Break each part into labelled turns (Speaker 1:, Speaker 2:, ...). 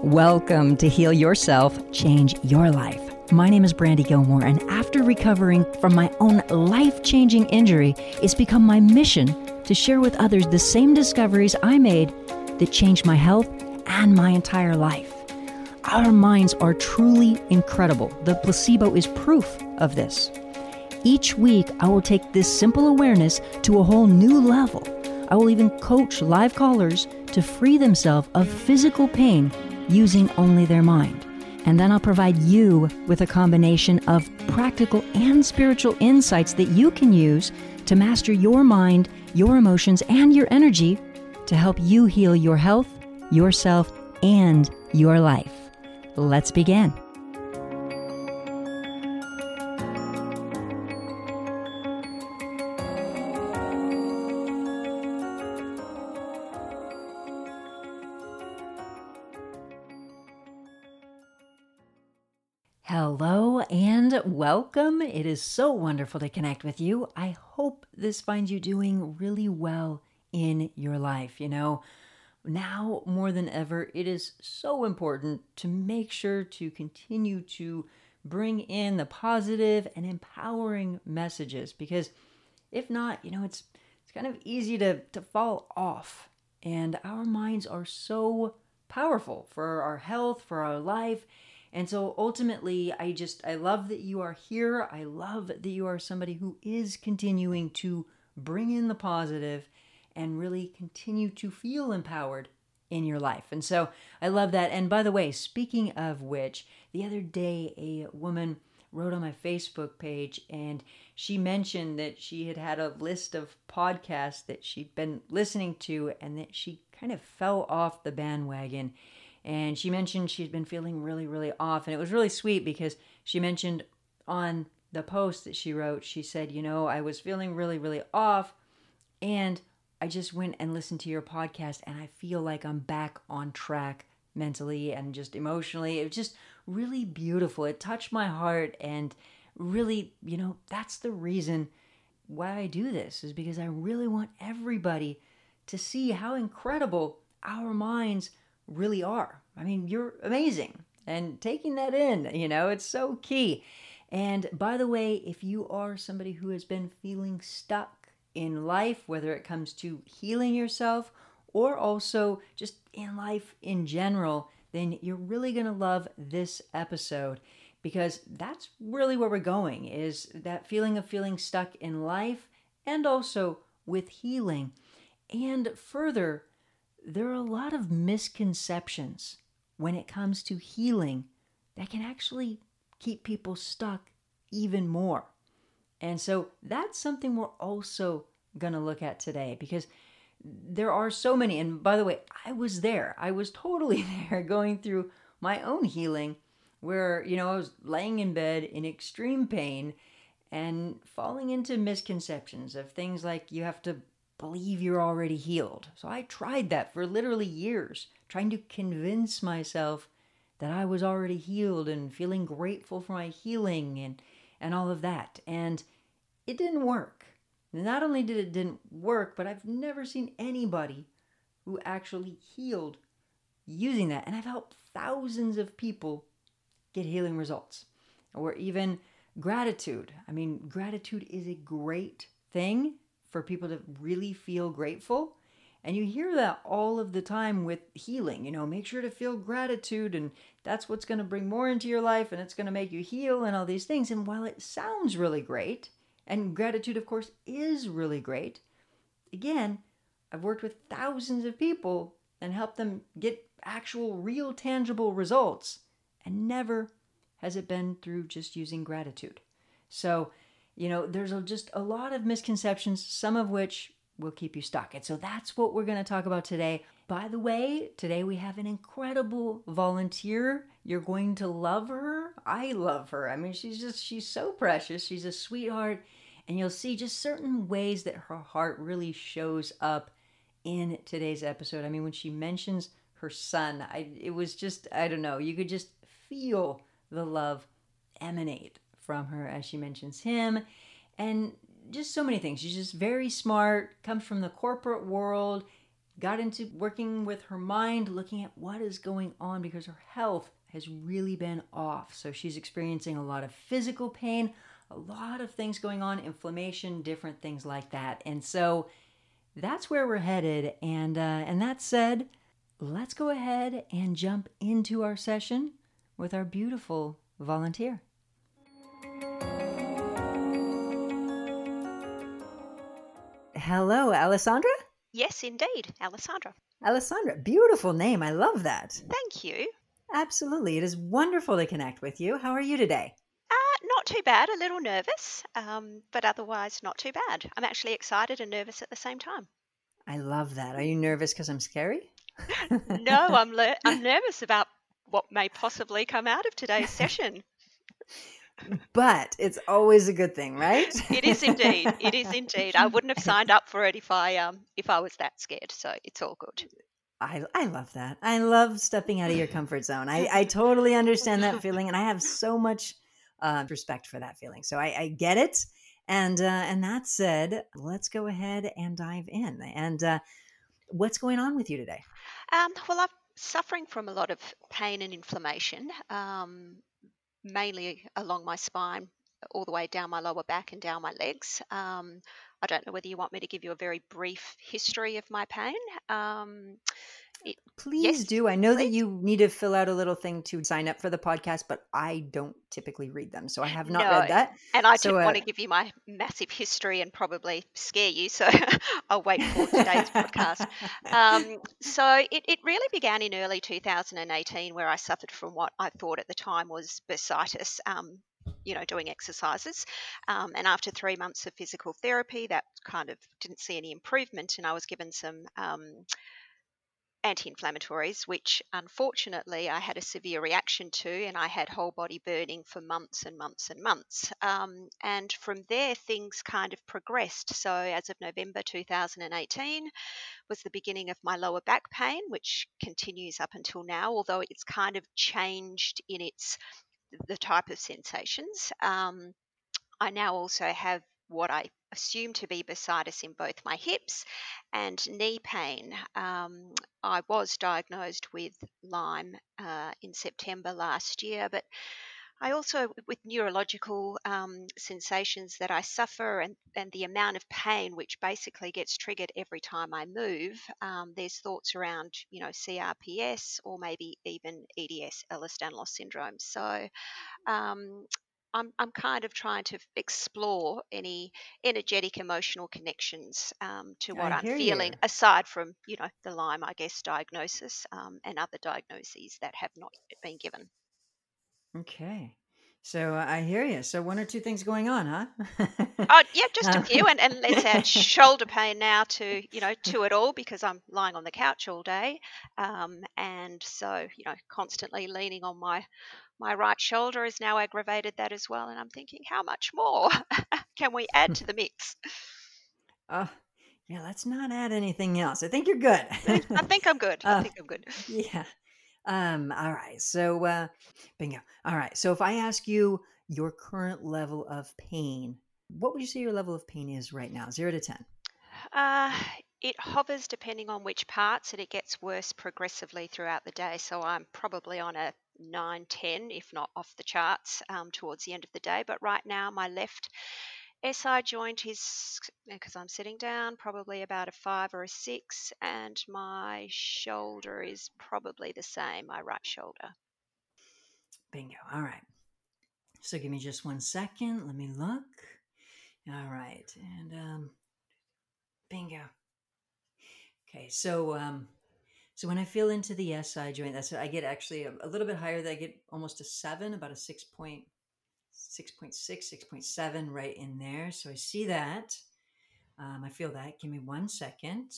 Speaker 1: Welcome to Heal Yourself, Change Your Life. My name is Brandy Gilmore, and after recovering from my own life-changing injury, it's become my mission to share with others the same discoveries I made that changed my health and my entire life. Our minds are truly incredible. The placebo is proof of this. Each week, I will take this simple awareness to a whole new level. I will even coach live callers to free themselves of physical pain using only their mind. And then I'll provide you with a combination of practical and spiritual insights that you can use to master your mind, your emotions, and your energy to help you heal your health, yourself, and your life. Let's begin. Hello and welcome. It is so wonderful to connect with you. I hope this finds you doing really well in your life. You know, now more than ever, it is so important to make sure to continue to bring in the positive and empowering messages, because if not, you know, it's kind of easy to fall off. And our minds are so powerful for our health, for our life. And so ultimately, I love that you are here. I love that you are somebody who is continuing to bring in the positive and really continue to feel empowered in your life. And so I love that. And by the way, speaking of which, the other day, a woman wrote on my Facebook page and she mentioned that she had a list of podcasts that she'd been listening to and that she kind of fell off the bandwagon. And she mentioned she'd been feeling really, really off. And it was really sweet because she mentioned on the post that she wrote, she said, you know, I was feeling really, really off. And I just went and listened to your podcast and I feel like I'm back on track mentally and just emotionally. It was just really beautiful. It touched my heart. And really, you know, that's the reason why I do this, is because I really want everybody to see how incredible our minds really are. I mean, you're amazing. And taking that in, you know, it's so key. And by the way, if you are somebody who has been feeling stuck in life, whether it comes to healing yourself or also just in life in general, then you're really going to love this episode, because that's really where we're going, is that feeling of feeling stuck in life and also with healing. And further, there are a lot of misconceptions when it comes to healing that can actually keep people stuck even more. And so that's something we're also going to look at today, because there are so many. And by the way, I was there. I was totally there going through my own healing where, you know, I was laying in bed in extreme pain and falling into misconceptions of things like you have to believe you're already healed. So I tried that for literally years, trying to convince myself that I was already healed and feeling grateful for my healing and all of that. And it didn't work. Not only did it didn't work, but I've never seen anybody who actually healed using that. And I've helped thousands of people get healing results. Or even gratitude. I mean, gratitude is a great thing for people to really feel grateful. And you hear that all of the time with healing, you know, make sure to feel gratitude and that's what's going to bring more into your life and it's going to make you heal and all these things. And while it sounds really great, and gratitude, of course, is really great, again, I've worked with thousands of people and helped them get actual, real, tangible results. And never has it been through just using gratitude. So, you know, there's just a lot of misconceptions, some of which will keep you stuck. And so that's what we're going to talk about today. By the way, today we have an incredible volunteer. You're going to love her. I love her. I mean, she's so precious. She's a sweetheart. And you'll see just certain ways that her heart really shows up in today's episode. I mean, when she mentions her son, it was just, I don't know, you could just feel the love emanate from her as she mentions him, and just so many things. She's just very smart, comes from the corporate world, got into working with her mind, looking at what is going on because her health has really been off. So she's experiencing a lot of physical pain, a lot of things going on, inflammation, different things like that. And so that's where we're headed. And that said, let's go ahead and jump into our session with our beautiful volunteer. Hello, Alessandra?
Speaker 2: Yes, indeed, Alessandra.
Speaker 1: Alessandra, beautiful name. I love that.
Speaker 2: Thank you.
Speaker 1: Absolutely. It is wonderful to connect with you. How are you today?
Speaker 2: Not too bad, a little nervous, but otherwise not too bad. I'm actually excited and nervous at the same time.
Speaker 1: I love that. Are you nervous because I'm scary?
Speaker 2: No, I'm nervous about what may possibly come out of today's session.
Speaker 1: But it's always a good thing, right?
Speaker 2: It is indeed. It is indeed. I wouldn't have signed up for it if I was that scared. So it's all good.
Speaker 1: I love that. I love stepping out of your comfort zone. I totally understand that feeling, and I have so much respect for that feeling. So I get it. And that said, let's go ahead and dive in. And what's going on with you today?
Speaker 2: Well, I'm suffering from a lot of pain and inflammation, mainly along my spine, all the way down my lower back and down my legs. I don't know whether you want me to give you a very brief history of my pain. Um, it,
Speaker 1: Please
Speaker 2: yes,
Speaker 1: do. I know that
Speaker 2: please.
Speaker 1: you need to fill out a little thing to sign up for the podcast, but I don't typically read them. So I have not
Speaker 2: No,
Speaker 1: read that.
Speaker 2: and I
Speaker 1: So
Speaker 2: didn't want to give you my massive history and probably scare you, so I'll wait for today's podcast. So it really began in early 2018, where I suffered from what I thought at the time was bursitis. Doing exercises. And after 3 months of physical therapy, that kind of didn't see any improvement. And I was given some anti-inflammatories, which unfortunately I had a severe reaction to, and I had whole body burning for months and months and months. And from there, things kind of progressed. So as of November 2018 was the beginning of my lower back pain, which continues up until now, although it's kind of changed in its the type of sensations. I now also have what I assume to be bursitis in both my hips and knee pain. I was diagnosed with Lyme in September last year, but I also, with neurological sensations that I suffer and the amount of pain, which basically gets triggered every time I move, there's thoughts around, CRPS or maybe even EDS, Ehlers-Danlos syndrome. So um, I'm kind of trying to explore any energetic emotional connections to what
Speaker 1: I
Speaker 2: I'm
Speaker 1: hear
Speaker 2: feeling,
Speaker 1: you.
Speaker 2: aside from, the Lyme, I guess, diagnosis and other diagnoses that have not yet been given.
Speaker 1: Okay. So I hear you. So one or two things going on, huh?
Speaker 2: Oh, yeah, just a
Speaker 1: Uh,
Speaker 2: few, and let's add shoulder pain now to it all because I'm lying on the couch all day, and so constantly leaning on my right shoulder has now aggravated that as well, and I'm thinking, how much more can we add to the mix?
Speaker 1: uh, yeah, let's not add anything else. I think you're good.
Speaker 2: I think I'm good. I
Speaker 1: uh,
Speaker 2: think I'm good.
Speaker 1: yeah. All right. So, bingo. All right. So if I ask you your current level of pain, what would you say your level of pain is right now? 0 to 10.
Speaker 2: Uh, it hovers depending on which parts, and it gets worse progressively throughout the day. So I'm probably on a 9, 10, if not off the charts, towards the end of the day. But right now, my left SI joint is, because I'm sitting down, probably about a 5 or a 6, and my shoulder is probably the same, my right shoulder.
Speaker 1: Bingo. All right. So give me just 1 second. Let me look. All right. And bingo. Okay. So when I feel into the SI joint, that's I get actually a little bit higher. That I get almost a 7, about a 6.6, 6.7 right in there. So I see that. I feel that. Give me 1 second.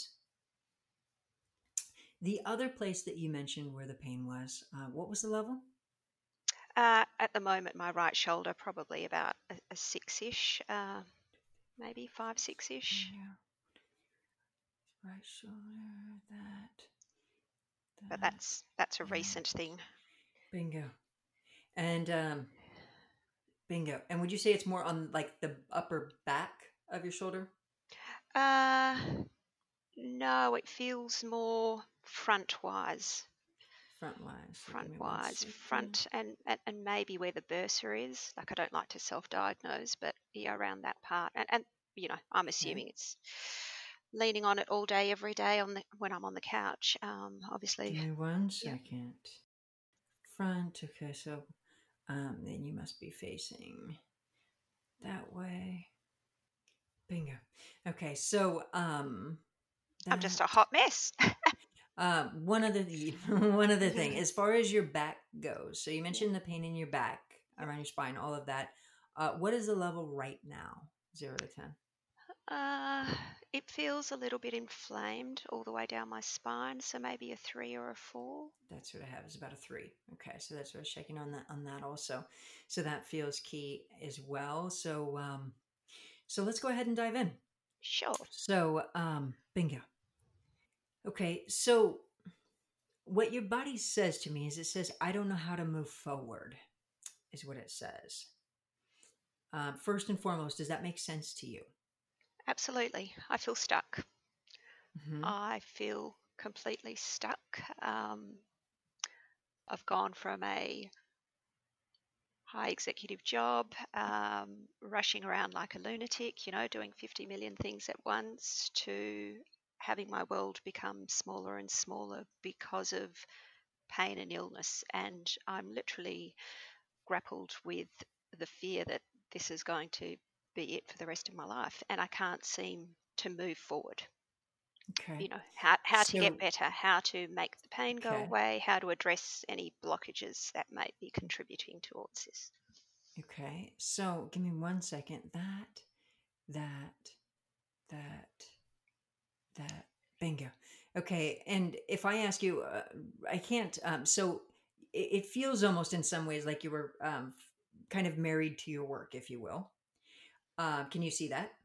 Speaker 1: The other place that you mentioned where the pain was, what was the level?
Speaker 2: At the moment, my right shoulder probably about a 6-ish, maybe 5, 6-ish.
Speaker 1: Bingo. Right shoulder,
Speaker 2: But
Speaker 1: that,
Speaker 2: that's a
Speaker 1: and
Speaker 2: recent thing.
Speaker 1: bingo. And bingo. And would you say it's more on like the upper back of your shoulder?
Speaker 2: Uh, No, it feels more front-wise.
Speaker 1: Front wise. So give me one
Speaker 2: Front-wise,
Speaker 1: second.
Speaker 2: front and maybe where the bursa is. Like, I don't like to self-diagnose, but yeah, around that part. And I'm
Speaker 1: Okay.
Speaker 2: assuming it's leaning on it all day, every day when I'm on the couch.
Speaker 1: Give
Speaker 2: Obviously,
Speaker 1: me one
Speaker 2: yeah.
Speaker 1: second. Front. Okay. So then you must be facing that way. Bingo. Okay. So
Speaker 2: I'm just a
Speaker 1: that
Speaker 2: hot mess.
Speaker 1: one other one other thing, as far as your back goes. So you
Speaker 2: Yeah.
Speaker 1: mentioned the pain in your back,
Speaker 2: Yep.
Speaker 1: around your spine, all of that. What is the level right now? 0 to 10.
Speaker 2: Uh, it feels a little bit inflamed all the way down my spine, so maybe a 3 or a 4.
Speaker 1: That's what I have, is about a 3. Okay, so that's what I was checking on that also. So that feels key as well. So let's go ahead and dive in.
Speaker 2: Sure.
Speaker 1: So bingo. Okay, so what your body says to me is, it says, I don't know how to move forward, is what it says. First and foremost, does that make sense to you?
Speaker 2: Absolutely. I feel stuck.
Speaker 1: Hmm.
Speaker 2: I feel completely stuck. I've gone from a high executive job, rushing around like a lunatic, doing 50 million things at once, to having my world become smaller and smaller because of pain and illness. And I'm literally grappled with the fear that this is going to be it for the rest of my life. And I can't seem to move forward.
Speaker 1: Okay.
Speaker 2: How to get
Speaker 1: So,
Speaker 2: better, how to make the pain go
Speaker 1: okay.
Speaker 2: away, how to address any blockages that may be contributing towards this.
Speaker 1: Okay. So give me one second. That, that, that. Bingo. Okay. And if I ask you, I can't, so it feels almost in some ways like you were kind of married to your work, if you will. Can you see that?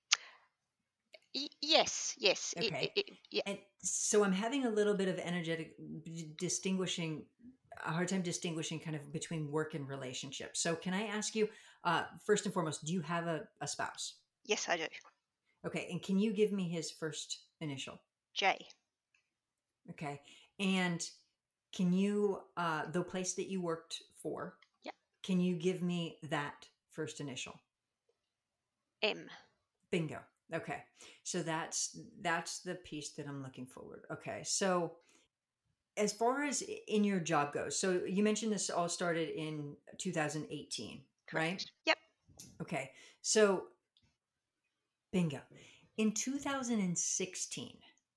Speaker 2: Yes, yes.
Speaker 1: Okay.
Speaker 2: Yeah.
Speaker 1: And so I'm having a little bit of energetic distinguishing, a hard time distinguishing kind of between work and relationship. So can I ask you, first and foremost, do you have a spouse?
Speaker 2: Yes, I do.
Speaker 1: Okay. And can you give me his first initial?
Speaker 2: J.
Speaker 1: Okay. And can you, the place that you worked for,
Speaker 2: Yeah.
Speaker 1: can you give me that first initial?
Speaker 2: M.
Speaker 1: Bingo. Okay. So that's the piece that I'm looking forward. Okay. So as far as in your job goes, so you mentioned this all started in 2018, right?
Speaker 2: Correct. Yep.
Speaker 1: Okay. So bingo. In 2016,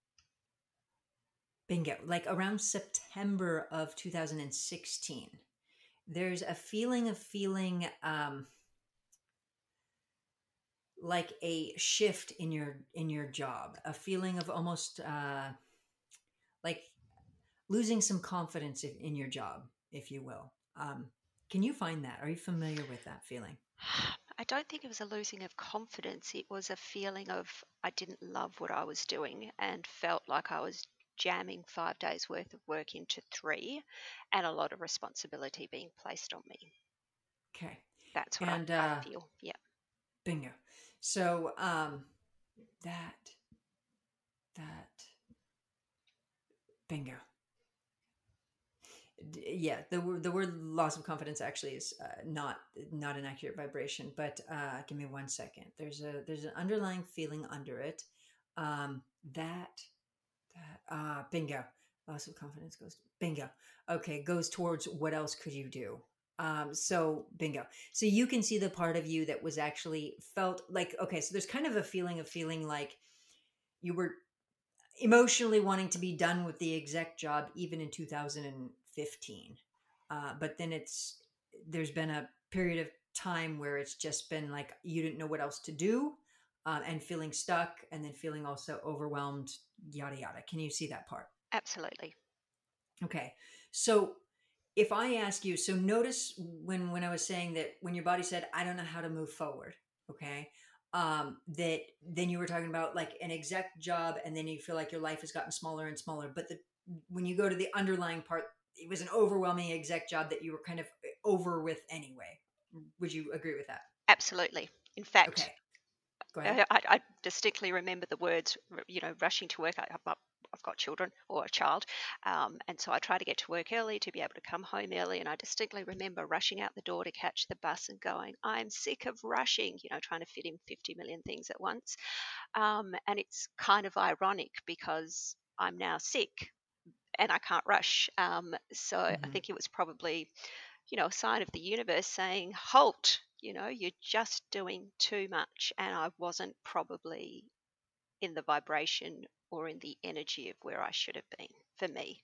Speaker 1: bingo, like around September of 2016, there's a feeling of feeling like a shift in your job, a feeling of almost like losing some confidence in your job, if you will. Can you find that? Are you familiar with that feeling?
Speaker 2: I don't think it was a losing of confidence. It was a feeling of I didn't love what I was doing and felt like I was jamming 5 days worth of work into 3 and a lot of responsibility being placed on me.
Speaker 1: Okay.
Speaker 2: That's what
Speaker 1: And
Speaker 2: I feel. Yeah.
Speaker 1: bingo. So that that bingo. Yeah, the word loss of confidence actually is not an accurate vibration. But give me one second. There's an underlying feeling under it. Um, that bingo. Loss of confidence goes bingo. Okay, goes towards what else could you do? So bingo. So you can see the part of you that was actually felt like, okay, so there's kind of a feeling of feeling like you were emotionally wanting to be done with the exec job even in 2015. But then there's been a period of time where it's just been like you didn't know what else to do, and feeling stuck, and then feeling also overwhelmed, yada yada. Can you see that part?
Speaker 2: Absolutely.
Speaker 1: Okay. So if I ask you, so notice when I was saying that when your body said, I don't know how to move forward, okay, that then you were talking about like an exec job, and then you feel like your life has gotten smaller and smaller. But when you go to the underlying part, it was an overwhelming exec job that you were kind of over with anyway. Would you agree with that?
Speaker 2: Absolutely. In fact,
Speaker 1: Okay. Go ahead.
Speaker 2: I distinctly remember the words, rushing to work. I've got children or a child, and so I try to get to work early to be able to come home early. And I distinctly remember rushing out the door to catch the bus and going, "I'm sick of rushing," trying to fit in 50 million things at once. And it's kind of ironic because I'm now sick and I can't rush. So I
Speaker 1: Hmm.
Speaker 2: think it was probably, a sign of the universe saying, halt, you're just doing too much. And I wasn't probably in the vibration or in the energy of where I should have been for me.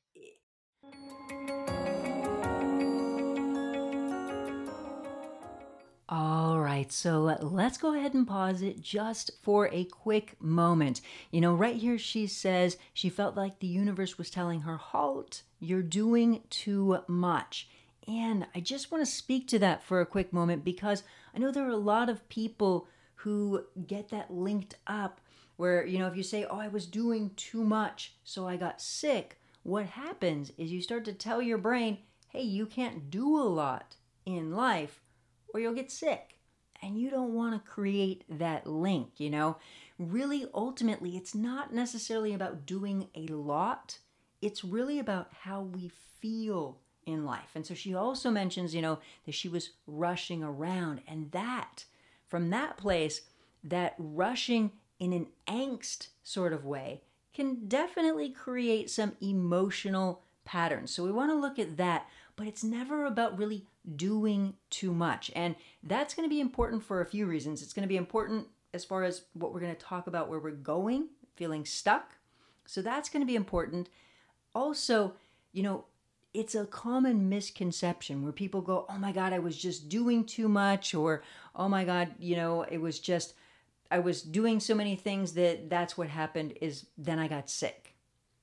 Speaker 1: All right, so let's go ahead and pause it just for a quick moment. Right here she says she felt like the universe was telling her, halt, you're doing too much. And I just want to speak to that for a quick moment because I know there are a lot of people who get that linked up where, if you say, oh, I was doing too much, so I got sick, what happens is you start to tell your brain, hey, you can't do a lot in life or you'll get sick. And you don't want to create that link. Really, ultimately, it's not necessarily about doing a lot, it's really about how we feel in life. And so she also mentions, that she was rushing around, and that, from that place, that rushing in an angst sort of way can definitely create some emotional patterns. So we want to look at that, but it's never about really doing too much. And that's going to be important for a few reasons. It's going to be important as far as what we're going to talk about, where we're going, feeling stuck. So that's going to be important. Also, you know, it's a common misconception where people go, oh my God, I was just doing too much, or oh my God, it was just, I was doing so many things that's what happened is then I got sick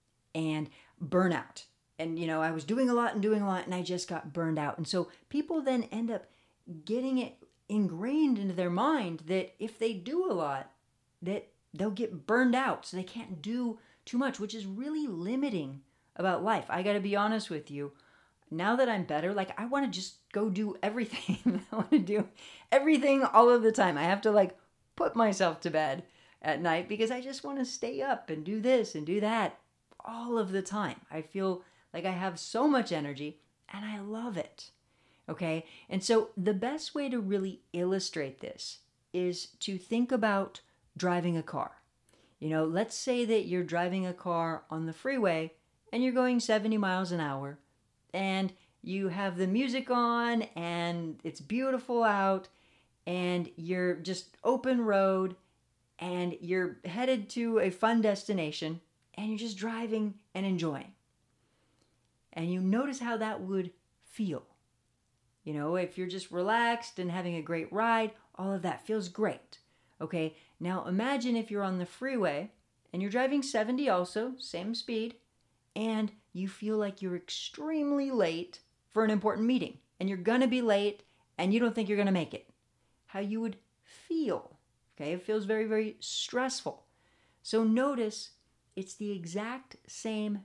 Speaker 1: and burnout. And, I was doing a lot and I just got burned out. And so people then end up getting it ingrained into their mind that if they do a lot, that they'll get burned out. So they can't do too much, which is really limiting about life. I got to be honest with you. Now that I'm better, like I want to just go do everything. I want to do everything all of the time. I have to like put myself to bed at night because I just want to stay up and do this and do that all of the time. I feel like I have so much energy and I love it. Okay? And so the best way to really illustrate this is to think about driving a car. Let's say that you're driving a car on the freeway and you're going 70 miles an hour and you have the music on and it's beautiful out and you're just open road and you're headed to a fun destination and you're just driving and enjoying. And you notice how that would feel. If you're just relaxed and having a great ride, all of that feels great. Okay, now imagine if you're on the freeway and you're driving 70 also, same speed, and you feel like you're extremely late for an important meeting and you're gonna be late and you don't think you're gonna make it. How you would feel. Okay, it feels very, very stressful. So notice it's the exact same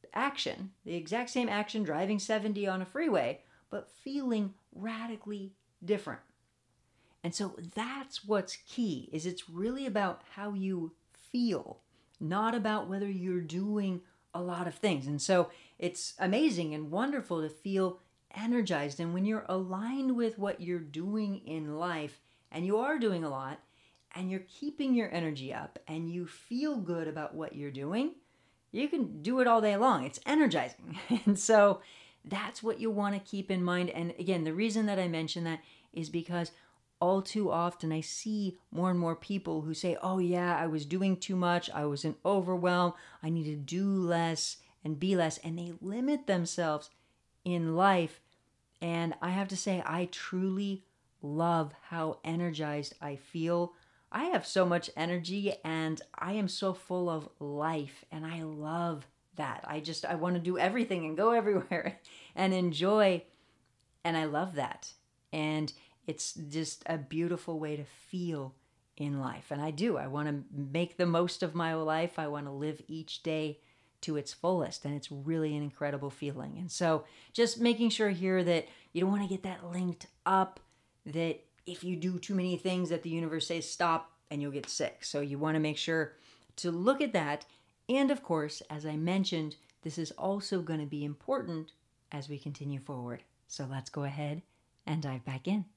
Speaker 1: action driving 70 on a freeway, but feeling radically different. And so that's what's key is it's really about how you feel, not about whether you're doing a lot of things. And so it's amazing and wonderful to feel energized. And when you're aligned with what you're doing in life, and you are doing a lot, and you're keeping your energy up, and you feel good about what you're doing, you can do it all day long. It's energizing. And so that's what you want to keep in mind. And again, the reason that I mention that is because all too often I see more and more people who say, oh yeah, I was doing too much, I was in overwhelm, I need to do less and be less, and they limit themselves in life. And I have to say, I truly love how energized I feel. I have so much energy and I am so full of life, and I love that. I want to do everything and go everywhere and enjoy, and I love that. And it's just a beautiful way to feel in life. And I do. I want to make the most of my life. I want to live each day to its fullest. And it's really an incredible feeling. And so just making sure here that you don't want to get that linked up that if you do too many things that the universe says stop, and you'll get sick. So you want to make sure to look at that. And of course, as I mentioned, this is also going to be important as we continue forward. So let's go ahead and dive back in.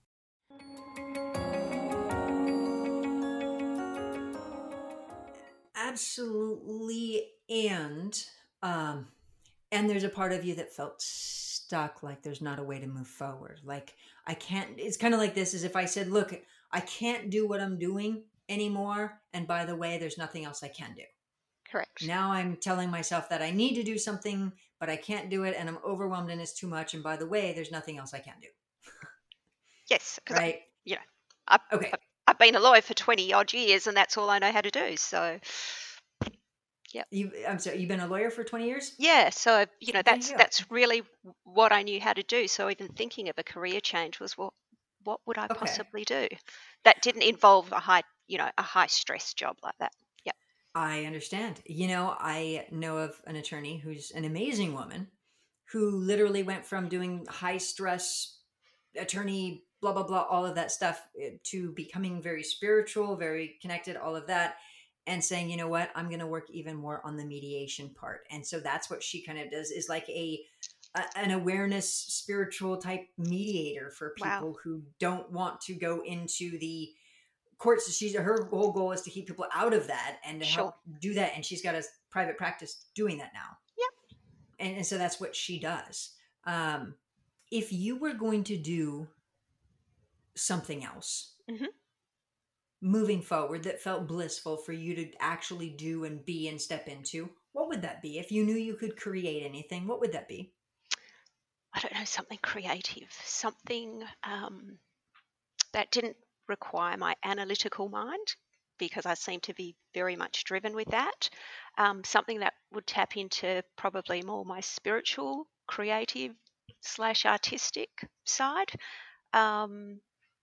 Speaker 1: Absolutely. And there's a part of you that felt stuck, like there's not a way to move forward. Like I can't, it's kind of like this, is if I said, look, I can't do what I'm doing anymore. And by the way, there's nothing else I can do.
Speaker 2: Correct.
Speaker 1: Now I'm telling myself that I need to do something, but I can't do it. And I'm overwhelmed and it's too much. And by the way, there's nothing else I can do.
Speaker 2: Yes, because
Speaker 1: Right?
Speaker 2: you know, I've,
Speaker 1: Okay.
Speaker 2: I've I've been a lawyer for 20 odd years, and that's all I know how to do. So, yeah,
Speaker 1: I'm sorry, you've been a lawyer for 20 years?
Speaker 2: yeah. So
Speaker 1: There you go.
Speaker 2: that's really what I knew how to do. So even thinking of a career change was what would I
Speaker 1: Okay.
Speaker 2: possibly do that didn't involve a high stress job like that. Yeah.
Speaker 1: I understand. I know of an attorney who's an amazing woman who literally went from doing high stress attorney, blah, blah, blah, all of that stuff to becoming very spiritual, very connected, all of that. And saying, you know what, I'm going to work even more on the mediation part. And so that's what she kind of does, is like an awareness spiritual type mediator for
Speaker 2: Wow.
Speaker 1: people who don't want to go into the courts. Her whole goal is to keep people out of that and to
Speaker 2: Sure.
Speaker 1: help do that. And she's got a private practice doing that now.
Speaker 2: Yep.
Speaker 1: And so that's what she does. Um, if you were going to do something else
Speaker 2: Hmm.
Speaker 1: moving forward that felt blissful for you to actually do and be and step into, what would that be? If you knew you could create anything, what would that be?
Speaker 2: I don't know, something creative, something that didn't require my analytical mind because I seem to be very much driven with that. Something that would tap into probably more my spiritual, creative slash artistic side, um,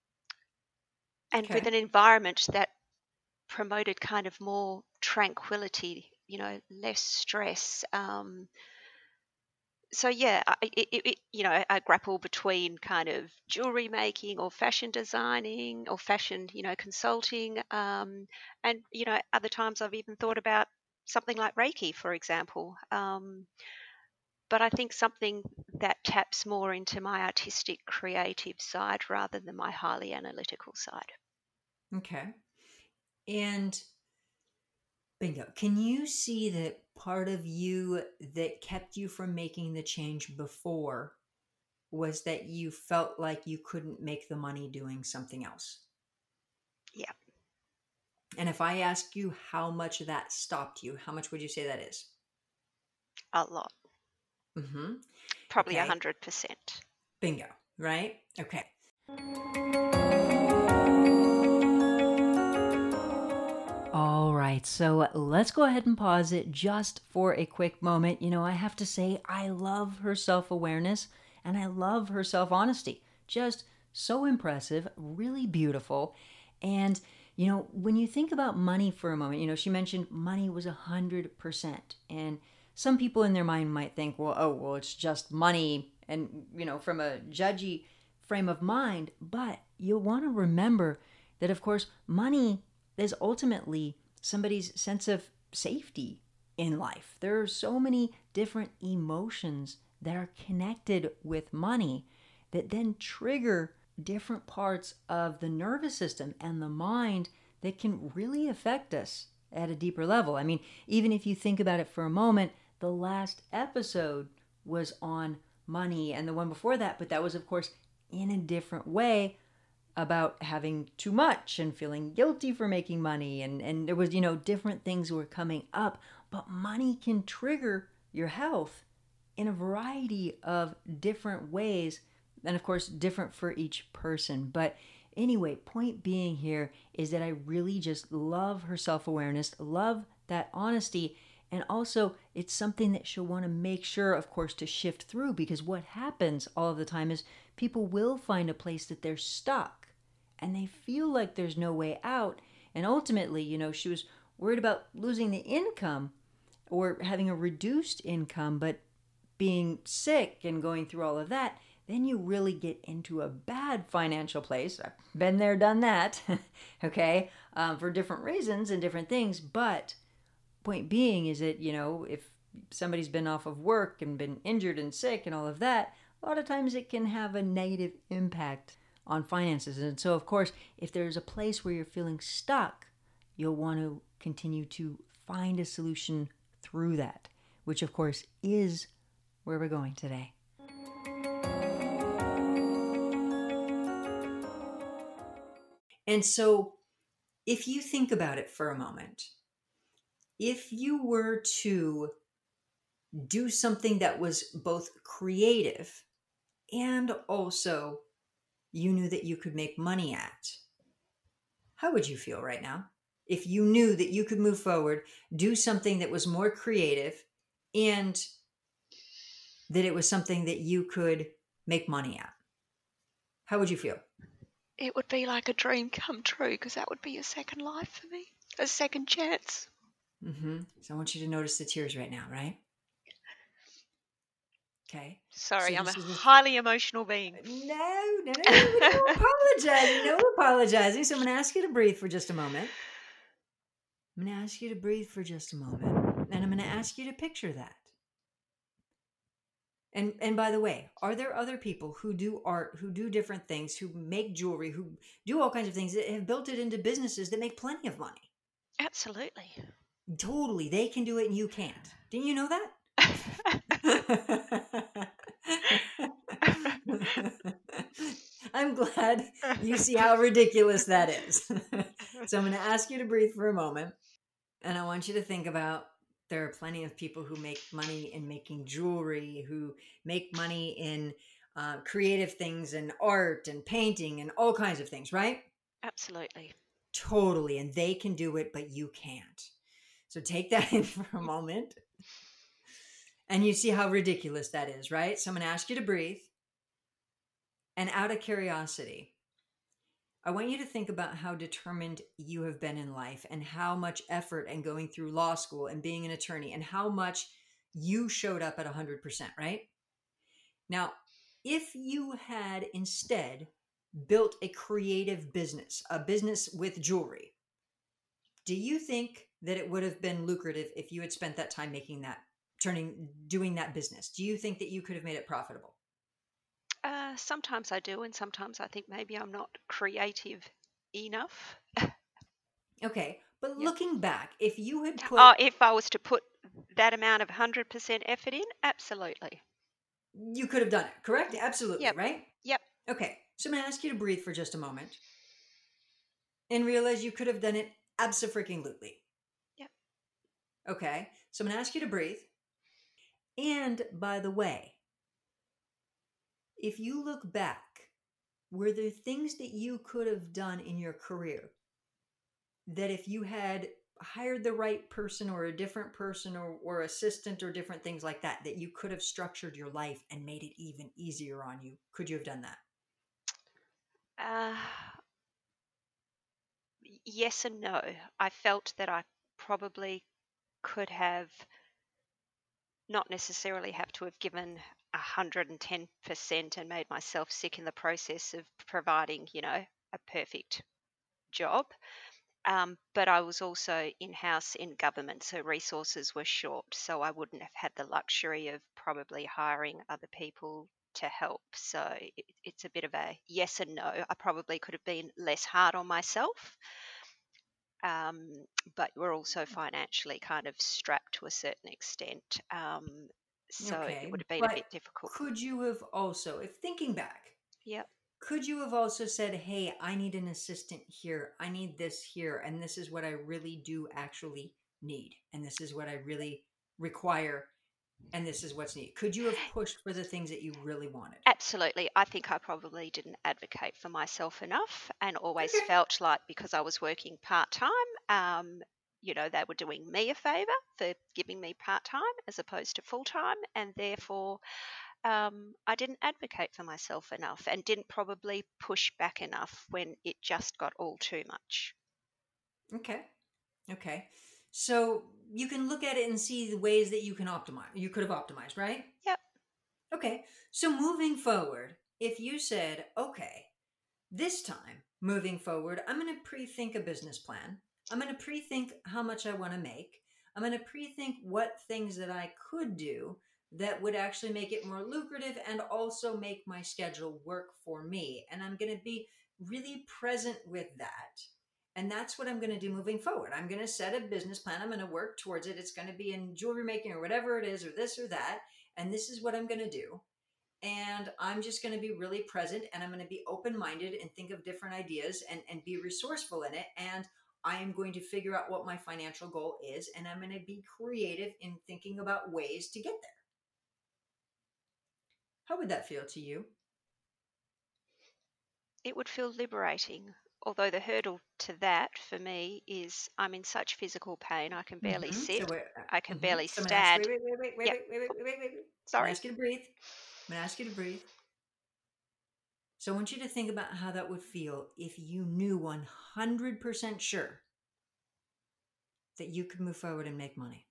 Speaker 2: and with
Speaker 1: Okay.
Speaker 2: an environment that promoted kind of more tranquility, less stress. So yeah, I grapple between kind of jewelry making or fashion designing or fashion, consulting, and other times I've even thought about something like Reiki, for example. But I think something that taps more into my artistic, creative side rather than my highly analytical side.
Speaker 1: Okay. And bingo. Can you see that part of you that kept you from making the change before was that you felt like you couldn't make the money doing something else?
Speaker 2: Yeah,
Speaker 1: And if I ask you how much that stopped you, how much would you say that is?
Speaker 2: a lot,
Speaker 1: Mm-hmm.
Speaker 2: probably
Speaker 1: Okay.
Speaker 2: 100%.
Speaker 1: Bingo. Right? Okay. All right, so let's go ahead and pause it just for a quick moment. I have to say, I love her self awareness and I love her self honesty. Just so impressive, really beautiful. And, when you think about money for a moment, she mentioned money was 100%. And some people in their mind might think, well, it's just money. And, from a judgy frame of mind. But you'll want to remember that, of course, money is ultimately somebody's sense of safety in life. There are so many different emotions that are connected with money that then trigger different parts of the nervous system and the mind that can really affect us at a deeper level. I mean, even if you think about it for a moment, the last episode was on money and the one before that, but that was, of course, in a different way about having too much and feeling guilty for making money. And there was, different things were coming up. But money can trigger your health in a variety of different ways. And of course, different for each person. But anyway, point being here is that I really just love her self awareness, love that honesty. And also, it's something that she'll want to make sure, of course, to shift through, because what happens all of the time is people will find a place that they're stuck and they feel like there's no way out. And ultimately, she was worried about losing the income or having a reduced income, but being sick and going through all of that, then you really get into a bad financial place. I've been there, done that, okay, for different reasons and different things. But point being is that, if somebody's been off of work and been injured and sick and all of that, a lot of times it can have a negative impact on finances. And so, of course, if there's a place where you're feeling stuck, you'll want to continue to find a solution through that, which, of course, is where we're going today. And so, if you think about it for a moment, if you were to do something that was both creative and also you knew that you could make money at, how would you feel right now? If you knew that you could move forward, do something that was more creative, and that it was something that you could make money at, how would you feel?
Speaker 2: It would be like a dream come true, because that would be a second life for me, a second chance.
Speaker 1: So I want you to notice the tears right now, right? Okay.
Speaker 2: Sorry,
Speaker 1: So
Speaker 2: I'm a
Speaker 1: this is
Speaker 2: highly emotional being.
Speaker 1: no, apologizing. No apologizing. So I'm going to ask you to breathe for just a moment. I'm going to ask you to breathe for just a moment. And I'm going to ask you to picture that. And by the way, are there other people who do art, who do different things, who make jewelry, who do all kinds of things that have built it into businesses that make plenty of money?
Speaker 2: Absolutely.
Speaker 1: Totally. They can do it and you can't. Didn't you know that? I'm glad you see how ridiculous that is. So I'm going to ask you to breathe for a moment. And I want you to think about, there are plenty of people who make money in making jewelry, who make money in creative things and art and painting and all kinds of things, right?
Speaker 2: Absolutely.
Speaker 1: Totally. And they can do it, but you can't. So take that in for a moment. And you see how ridiculous that is, right? So I'm going to ask you to breathe. And out of curiosity, I want you to think about how determined you have been in life and how much effort and going through law school and being an attorney and how much you showed up at 100%, right? Now, if you had instead built a creative business, a business with jewelry, do you think that it would have been lucrative if you had spent that time doing that business? Do you think that you could have made it profitable?
Speaker 2: Sometimes I do, and sometimes I think maybe I'm not creative enough.
Speaker 1: Okay, but
Speaker 2: Yep.
Speaker 1: looking back, if you had put,
Speaker 2: Oh, if I was to put that amount of 100% effort in, absolutely.
Speaker 1: you could have done it, correct? Absolutely,
Speaker 2: Yep.
Speaker 1: right?
Speaker 2: Yep.
Speaker 1: Okay, so I'm going to ask you to breathe for just a moment and realize you could have done it abso-freaking-lutely.
Speaker 2: Yep.
Speaker 1: Okay, so I'm going to ask you to breathe. And by the way, if you look back, were there things that you could have done in your career that if you had hired the right person or a different person or assistant or different things like that, that you could have structured your life and made it even easier on you? Could you have done that?
Speaker 2: Uh, yes and no. I felt that I probably could have not necessarily have to have given 110% and made myself sick in the process of providing, a perfect job. But I was also in-house in government, so resources were short. So I wouldn't have had the luxury of probably hiring other people to help. So it's a bit of a yes and no. I probably could have been less hard on myself, but we're also financially kind of strapped to a certain extent. So it would
Speaker 1: Okay,
Speaker 2: have been a
Speaker 1: but
Speaker 2: bit difficult.
Speaker 1: could you have also, if thinking back,
Speaker 2: Yep.
Speaker 1: could you have also said, hey, I need an assistant here, I need this here, and this is what I really do actually need, and this is what I really require, and this is what's needed? Could you have pushed for the things that you really wanted?
Speaker 2: Absolutely. I think I probably didn't advocate for myself enough and always
Speaker 1: Okay.
Speaker 2: felt like because I was working part time, they were doing me a favor for giving me part time as opposed to full time. And therefore, I didn't advocate for myself enough and didn't probably push back enough when it just got all too much.
Speaker 1: Okay. Okay. So you can look at it and see the ways that you can optimize. You could have optimized, right?
Speaker 2: Yep.
Speaker 1: Okay. So moving forward, if you said, okay, this time moving forward, I'm going to pre think a business plan. I'm going to pre think how much I want to make. I'm going to pre think what things that I could do that would actually make it more lucrative and also make my schedule work for me. And I'm going to be really present with that. And that's what I'm going to do moving forward. I'm going to set a business plan. I'm going to work towards it. It's going to be in jewelry making or whatever it is, or this or that. And this is what I'm going to do. And I'm just going to be really present, and I'm going to be open minded and think of different ideas and be resourceful in it. And I am going to figure out what my financial goal is, and I'm going to be creative in thinking about ways to get there. How would that feel to you?
Speaker 2: It would feel liberating. Although the hurdle to that for me is I'm in such physical pain, I can barely
Speaker 1: So
Speaker 2: sit,
Speaker 1: we're,
Speaker 2: I can barely
Speaker 1: so I'm going to ask,
Speaker 2: stand. Yep.
Speaker 1: wait. I'm going to
Speaker 2: Sorry.
Speaker 1: ask you to breathe. I'm going to ask you to breathe. So I want you to think about how that would feel if you knew 100% sure that you could move forward and make money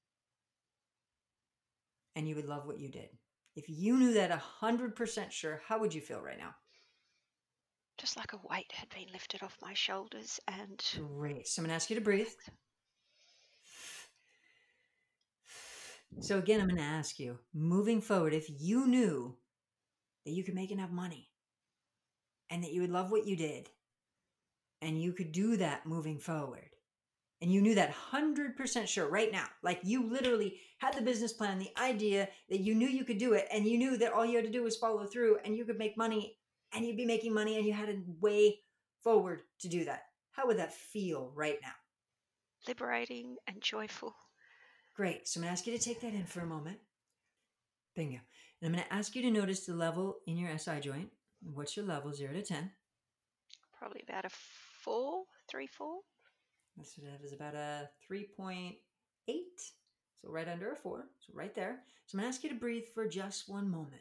Speaker 1: and you would love what you did. If you knew that 100% sure, how would you feel right now?
Speaker 2: Just like a weight had been lifted off my shoulders and
Speaker 1: Great. So I'm going to ask you to breathe. So again, I'm going to ask you, moving forward, if you knew that you could make enough money and that you would love what you did and you could do that moving forward, and you knew that 100% sure right now, like you literally had the business plan, the idea that you knew you could do it, and you knew that all you had to do was follow through and you could make money and you'd be making money and you had a way forward to do that. How would that feel right now?
Speaker 2: liberating and joyful.
Speaker 1: Great. So I'm going to ask you to take that in for a moment. Bingo. And I'm going to ask you to notice the level in your SI joint. What's your level, 0 to 10?
Speaker 2: Probably about a 4, 3, 4.
Speaker 1: That's what I have is about a 3.8. So right under a 4. So right there. So I'm going to ask you to breathe for just one moment.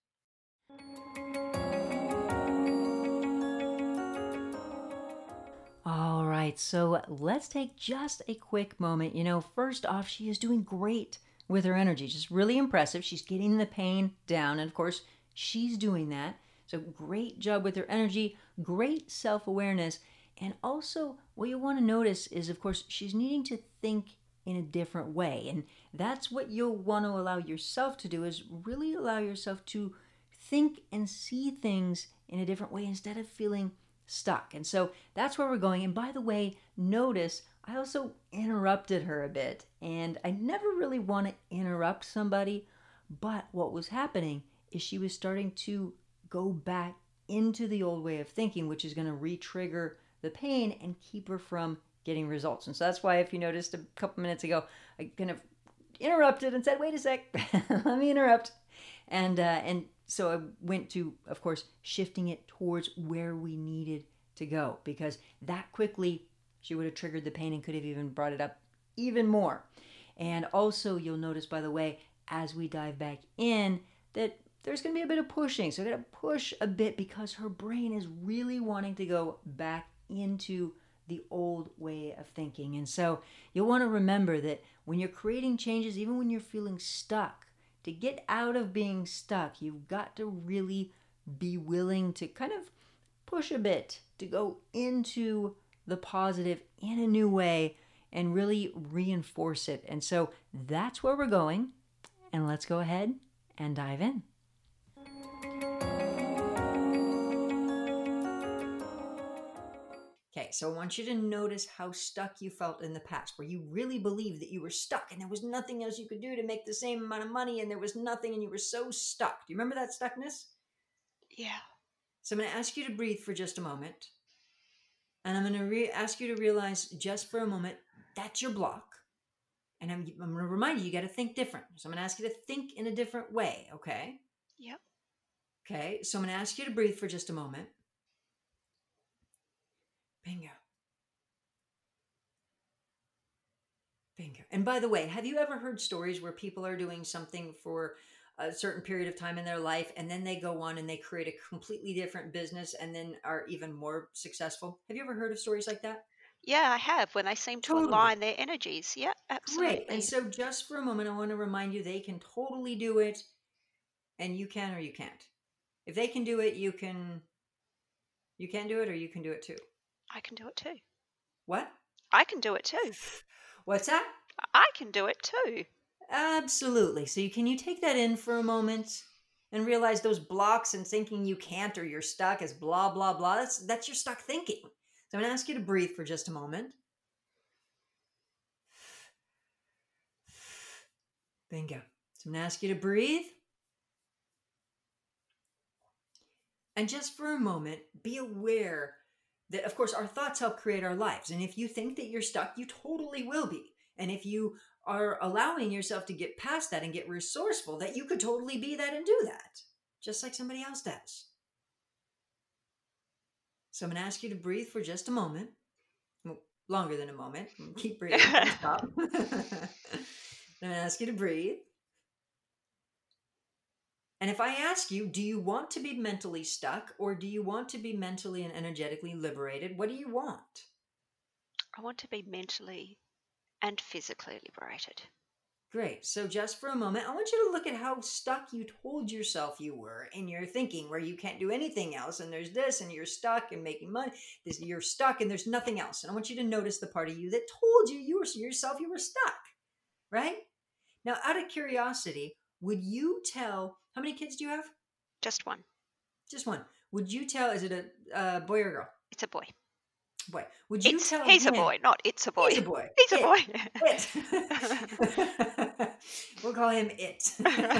Speaker 1: All right, so let's take just a quick moment. First off, she is doing great with her energy, just really impressive. She's getting the pain down, and of course, she's doing that. So, great job with her energy, great self awareness. And also, what you want to notice is, of course, she's needing to think in a different way. And that's what you'll want to allow yourself to do, is really allow yourself to think and see things in a different way instead of feeling stuck. And so that's where we're going. And by the way, notice I also interrupted her a bit. And I never really want to interrupt somebody. But what was happening is she was starting to go back into the old way of thinking, which is going to re-trigger the pain and keep her from getting results. And so that's why, if you noticed a couple minutes ago, I kind of interrupted and said, wait a sec, let me interrupt. And so I went to, of course, shifting it towards where we needed to go, because that quickly she would have triggered the pain and could have even brought it up even more. And also, you'll notice, by the way, as we dive back in, that there's going to be a bit of pushing. So I'm going to push a bit because her brain is really wanting to go back into the old way of thinking. And so you'll want to remember that when you're creating changes, even when you're feeling stuck, to get out of being stuck, you've got to really be willing to kind of push a bit, to go into the positive in a new way and really reinforce it. And so that's where we're going. And let's go ahead and dive in. Okay, so I want you to notice how stuck you felt in the past, where you really believed that you were stuck and there was nothing else you could do to make the same amount of money, and there was nothing and you were so stuck. Do you remember that stuckness?
Speaker 2: Yeah.
Speaker 1: So I'm going to ask you to breathe for just a moment. And I'm going to ask you to realize just for a moment that's your block. And I'm going to remind you, you got to think different. So I'm going to ask you to think in a different way, okay?
Speaker 2: Yep.
Speaker 1: Okay, so I'm going to ask you to breathe for just a moment. Bingo. Bingo. And by the way, have you ever heard stories where people are doing something for a certain period of time in their life and then they go on and they create a completely different business and then are even more successful? Have you ever heard of stories like that?
Speaker 2: Yeah, I have, when they seem to
Speaker 1: Totally.
Speaker 2: align their energies. Yep,
Speaker 1: Great. And
Speaker 2: absolutely.
Speaker 1: so just for a moment, I want to remind you they can totally do it and you can or you can't. If they can do it, you can do it, or you can do it too.
Speaker 2: I can do it too.
Speaker 1: What?
Speaker 2: I can do it too.
Speaker 1: What's that?
Speaker 2: I can do it too.
Speaker 1: Absolutely. So can you take that in for a moment and realize those blocks and thinking you can't or you're stuck is blah, blah, blah. That's your stuck thinking. So I'm going to ask you to breathe for just a moment. Bingo. So I'm going to ask you to breathe. And just for a moment, be aware that, of course, our thoughts help create our lives. And if you think that you're stuck, you totally will be. And if you are allowing yourself to get past that and get resourceful, that you could totally be that and do that, just like somebody else does. So I'm going to ask you to breathe for just a moment. Well, longer than a moment. Keep breathing. Don't stop. I'm going to ask you to breathe. And if I ask you, do you want to be mentally stuck, or do you want to be mentally and energetically liberated? What do you want?
Speaker 2: I want to be mentally and physically liberated.
Speaker 1: Great. So just for a moment, I want you to look at how stuck you told yourself you were in your thinking, where you can't do anything else, and there's this, and you're stuck and making money. You're stuck and there's nothing else. And I want you to notice the part of you that told you yourself you were stuck, right? Now, out of curiosity, would you tell, how many kids do you have?
Speaker 2: Just one.
Speaker 1: Just one. Would you tell, is it a boy or a girl?
Speaker 2: It's a boy.
Speaker 1: Boy. Would you tell
Speaker 2: He's
Speaker 1: him?
Speaker 2: a boy, not it's a boy.
Speaker 1: He's a boy.
Speaker 2: He's a boy.
Speaker 1: It. We'll call him It.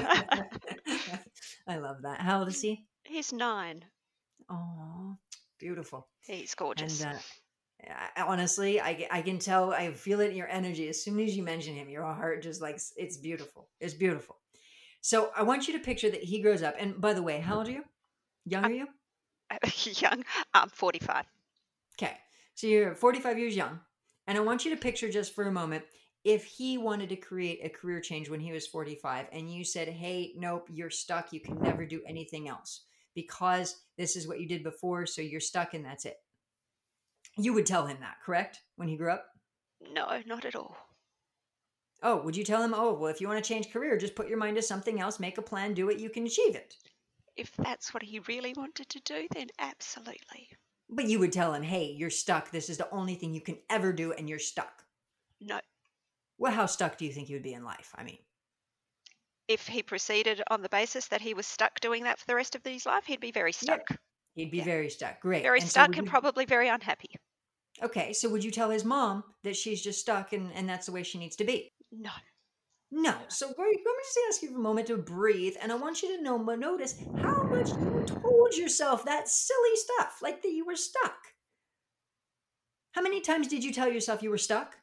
Speaker 1: I love that. How old is he?
Speaker 2: He's 9.
Speaker 1: Oh, beautiful.
Speaker 2: He's gorgeous.
Speaker 1: And honestly, I can tell, I feel it in your energy. As soon as you mention him, your heart just like, it's beautiful. It's beautiful. So I want you to picture that he grows up. And by the way, how old are you? Young are you?
Speaker 2: Young. I'm 45.
Speaker 1: Okay. So you're 45 years young. And I want you to picture just for a moment, if he wanted to create a career change when he was 45 and you said, hey, nope, you're stuck. You can never do anything else because this is what you did before. So you're stuck and that's it. You would tell him that, correct? When he grew up?
Speaker 2: No, not at all.
Speaker 1: Oh, would you tell him, oh, well, if you want to change career, just put your mind to something else, make a plan, do it, you can achieve it.
Speaker 2: If that's what he really wanted to do, then absolutely.
Speaker 1: But you would tell him, hey, you're stuck. This is the only thing you can ever do and you're stuck.
Speaker 2: No.
Speaker 1: Well, how stuck do you think you would be in life? I mean,
Speaker 2: if he proceeded on the basis that he was stuck doing that for the rest of his life, he'd be very stuck.
Speaker 1: Yeah, he'd be very stuck. Great.
Speaker 2: Very stuck and probably very unhappy.
Speaker 1: Okay, so would you tell his mom that she's just stuck and that's the way she needs to be?
Speaker 2: No.
Speaker 1: No. So let me just ask you for a moment to breathe, and I want you to notice how much you told yourself that silly stuff, like that you were stuck. How many times did you tell yourself you were stuck?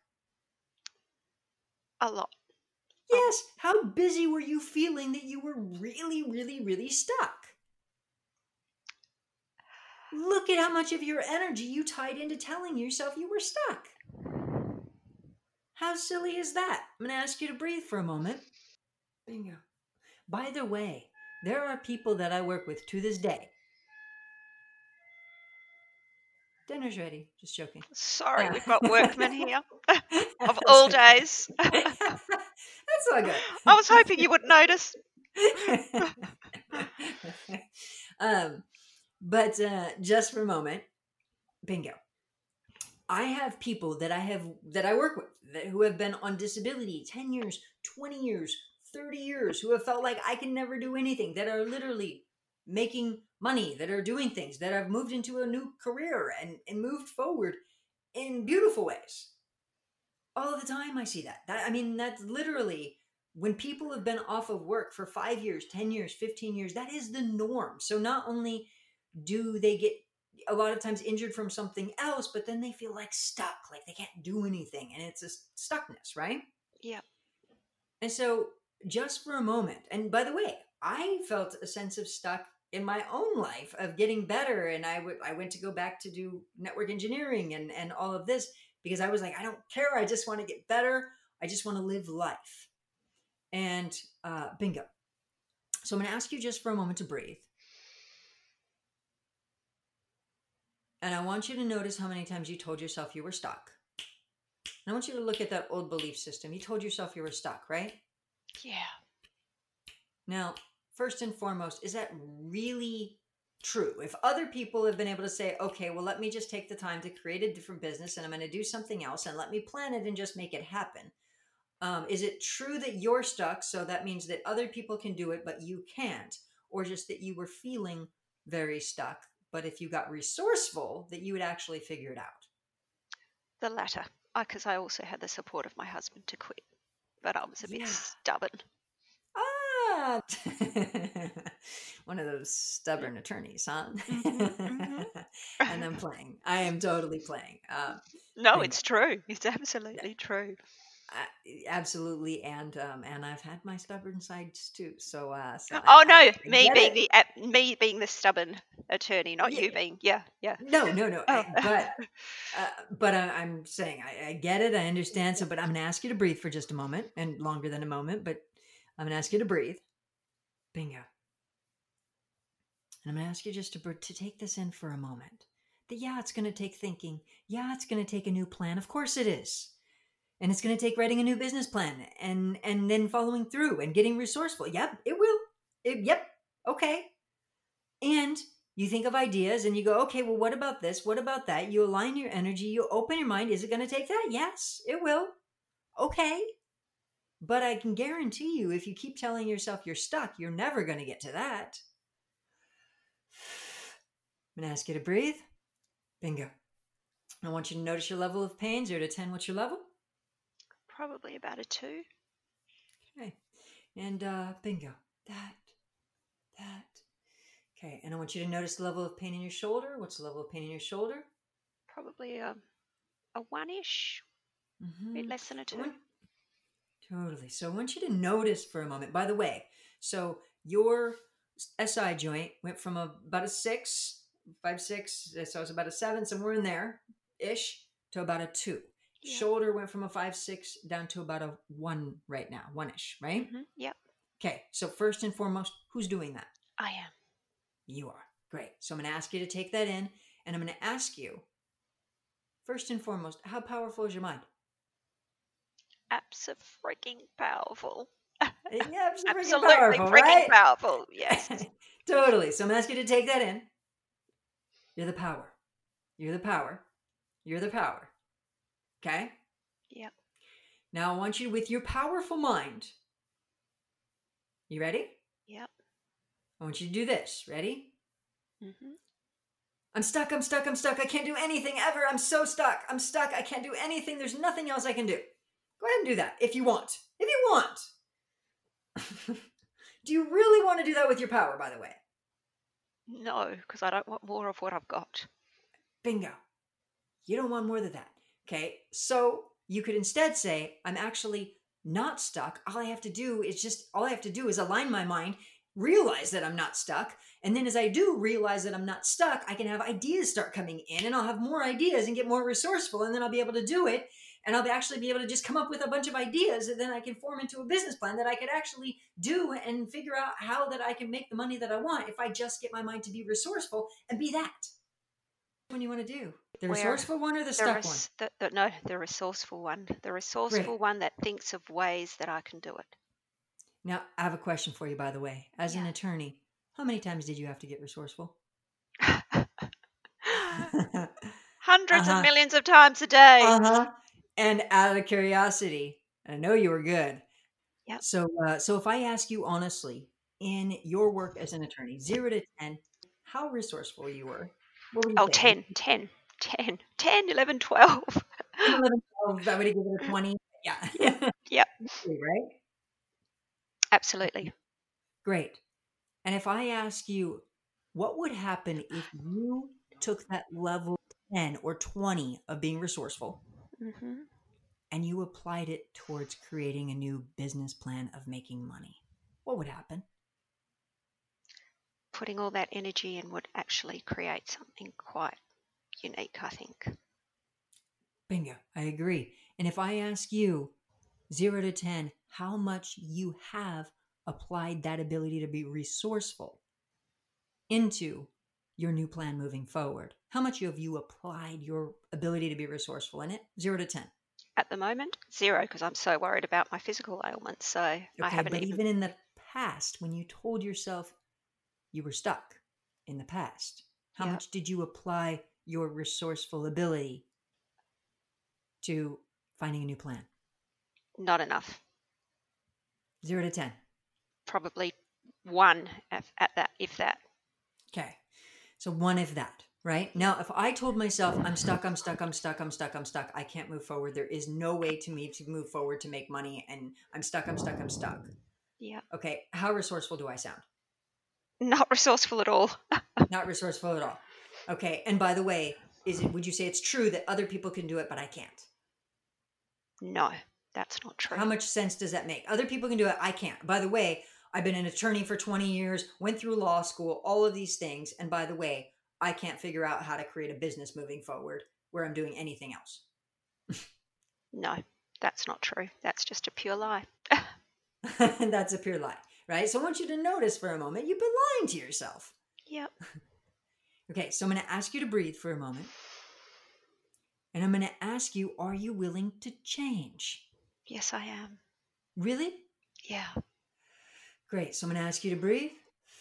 Speaker 2: A lot.
Speaker 1: Yes. How busy were you feeling that you were really, really, really stuck? Look at how much of your energy you tied into telling yourself you were stuck. How silly is that? I'm going to ask you to breathe for a moment. Bingo. By the way, there are people that I work with to this day. Dinner's ready. Just joking.
Speaker 2: Sorry, we've got workmen here of all days.
Speaker 1: That's all good.
Speaker 2: I was hoping you would notice.
Speaker 1: But just for a moment, bingo. I have people that I work with who have been on disability 10 years, 20 years, 30 years, who have felt like I can never do anything, that are literally making money, that are doing things, that have moved into a new career and moved forward in beautiful ways. All the time I see that. That's literally when people have been off of work for 5 years, 10 years, 15 years, that is the norm. So not only do they get a lot of times injured from something else, but then they feel like stuck, like they can't do anything. And it's a stuckness, right?
Speaker 2: Yeah.
Speaker 1: And so just for a moment, and by the way, I felt a sense of stuck in my own life of getting better. And I went to go back to do network engineering and all of this because I was like, I don't care. I just want to get better. I just want to live life. And bingo. So I'm going to ask you just for a moment to breathe. And I want you to notice how many times you told yourself you were stuck. And I want you to look at that old belief system. You told yourself you were stuck, right?
Speaker 2: Yeah.
Speaker 1: Now, first and foremost, is that really true? If other people have been able to say, okay, well, let me just take the time to create a different business and I'm going to do something else and let me plan it and just make it happen. Is it true that you're stuck? So that means that other people can do it, but you can't, or just that you were feeling very stuck. But if you got resourceful, that you would actually figure it out.
Speaker 2: The latter, because I also had the support of my husband to quit, but I was a bit
Speaker 1: Yeah.
Speaker 2: stubborn.
Speaker 1: Ah, one of those stubborn attorneys, huh? And I'm playing. I am totally playing.
Speaker 2: No,
Speaker 1: Bingo.
Speaker 2: it's true. It's absolutely true.
Speaker 1: Absolutely, and I've had my stubborn sides too. So
Speaker 2: Oh
Speaker 1: I
Speaker 2: no, me
Speaker 1: get
Speaker 2: being
Speaker 1: it.
Speaker 2: me being the stubborn attorney, not
Speaker 1: Yeah,
Speaker 2: you being. Yeah.
Speaker 1: no.
Speaker 2: Oh.
Speaker 1: But I'm saying I get it. I understand. So, but I'm going to ask you to breathe for just a moment, and longer than a moment. But I'm going to ask you to breathe. Bingo. And I'm going to ask you just to take this in for a moment. That yeah, it's going to take thinking. Yeah, it's going to take a new plan. Of course it is. And it's going to take writing a new business plan and then following through and getting resourceful. Yep, it will. Yep. Okay. And you think of ideas and you go, okay, well, what about this? What about that? You align your energy. You open your mind. Is it going to take that? Yes, it will. Okay. But I can guarantee you, if you keep telling yourself you're stuck, you're never going to get to that. I'm going to ask you to breathe. Bingo. I want you to notice your level of pain, 0 to 10. What's your level?
Speaker 2: Probably about a 2.
Speaker 1: Okay. And bingo. That. Okay. And I want you to notice the level of pain in your shoulder. What's the level of pain in your shoulder?
Speaker 2: Probably a 1-ish.
Speaker 1: Mm-hmm.
Speaker 2: Bit less than a 2.
Speaker 1: Totally. So I want you to notice for a moment. By the way, so your SI joint went from about a 6, 5, 6, so it's about a 7, somewhere in there ish, to about a 2.
Speaker 2: Yeah.
Speaker 1: Shoulder went from a 5, 6 down to about a 1 right now, 1-ish, right?
Speaker 2: Yep.
Speaker 1: Okay. So first and foremost, who's doing that?
Speaker 2: I am.
Speaker 1: You are. Great. So I'm going to ask you to take that in, and I'm going to ask you, first and foremost, how powerful is your mind?
Speaker 2: Abso-freaking powerful.
Speaker 1: Yeah, it's freaking
Speaker 2: Absolutely
Speaker 1: powerful,
Speaker 2: freaking
Speaker 1: right?
Speaker 2: powerful. Yes.
Speaker 1: Totally. So I'm asking you to take that in. You're the power. You're the power. You're the power. Okay?
Speaker 2: Yep.
Speaker 1: Now I want you, with your powerful mind, you ready?
Speaker 2: Yep.
Speaker 1: I want you to do this. Ready?
Speaker 2: Mm-hmm.
Speaker 1: I'm stuck. I can't do anything ever. I'm so stuck. I'm stuck. I can't do anything. There's nothing else I can do. Go ahead and do that if you want. If you want. Do you really want to do that with your power, by the way?
Speaker 2: No, because I don't want more of what I've got.
Speaker 1: Bingo. You don't want more than that. Okay. So you could instead say, I'm actually not stuck. All I have to do is align my mind, realize that I'm not stuck. And then as I do realize that I'm not stuck, I can have ideas start coming in and I'll have more ideas and get more resourceful. And then I'll be able to do it. And I'll actually be able to just come up with a bunch of ideas that then I can form into a business plan that I could actually do and figure out how that I can make the money that I want if I just get my mind to be resourceful and be that. What do you want to do? The resourceful one or the stuck one?
Speaker 2: No, the resourceful one. The resourceful one that thinks of ways that I can do it.
Speaker 1: Now, I have a question for you, by the way. As an attorney, how many times did you have to get resourceful?
Speaker 2: Hundreds of millions of times a day.
Speaker 1: And out of curiosity, I know you were good.
Speaker 2: Yep.
Speaker 1: So if I ask you honestly, in your work as an attorney, 0 to 10, how resourceful you were? What would you say?
Speaker 2: 10, 11, 12.
Speaker 1: 10, 11, 12, I would give it a 20. Yeah.
Speaker 2: Yep.
Speaker 1: Right?
Speaker 2: Absolutely.
Speaker 1: Great. And if I ask you, what would happen if you took that level 10 or 20 of being resourceful and you applied it towards creating a new business plan of making money? What would happen?
Speaker 2: Putting all that energy in would actually create something quite unique, I think.
Speaker 1: Bingo. I agree. And if I ask you, 0 to 10, how much you have applied that ability to be resourceful into your new plan moving forward, how much have you applied your ability to be resourceful in it? 0 to 10.
Speaker 2: At the moment, 0, because I'm so worried about my physical ailments. So I haven't
Speaker 1: but even in the past, when you told yourself you were stuck in the past, how
Speaker 2: Yeah.
Speaker 1: much did you apply your resourceful ability to finding a new plan?
Speaker 2: Not enough.
Speaker 1: 0 to 10.
Speaker 2: Probably one at that, if that.
Speaker 1: Okay. So 1 if that, right? Now, if I told myself I'm stuck, I'm stuck, I'm stuck, I'm stuck, I'm stuck, I can't move forward. There is no way to me to move forward to make money, and I'm stuck, I'm stuck, I'm stuck.
Speaker 2: Yeah.
Speaker 1: Okay. How resourceful do I sound?
Speaker 2: Not resourceful at all.
Speaker 1: Not resourceful at all. Okay. And by the way, would you say it's true that other people can do it, but I can't?
Speaker 2: No, that's not true.
Speaker 1: How much sense does that make? Other people can do it. I can't. By the way, I've been an attorney for 20 years, went through law school, all of these things. And by the way, I can't figure out how to create a business moving forward where I'm doing anything else.
Speaker 2: No, that's not true. That's just a pure lie.
Speaker 1: And that's a pure lie, right? So I want you to notice for a moment, you've been lying to yourself.
Speaker 2: Yep.
Speaker 1: Okay, so I'm going to ask you to breathe for a moment. And I'm going to ask you, are you willing to change?
Speaker 2: Yes, I am.
Speaker 1: Really?
Speaker 2: Yeah.
Speaker 1: Great. So I'm going to ask you to breathe.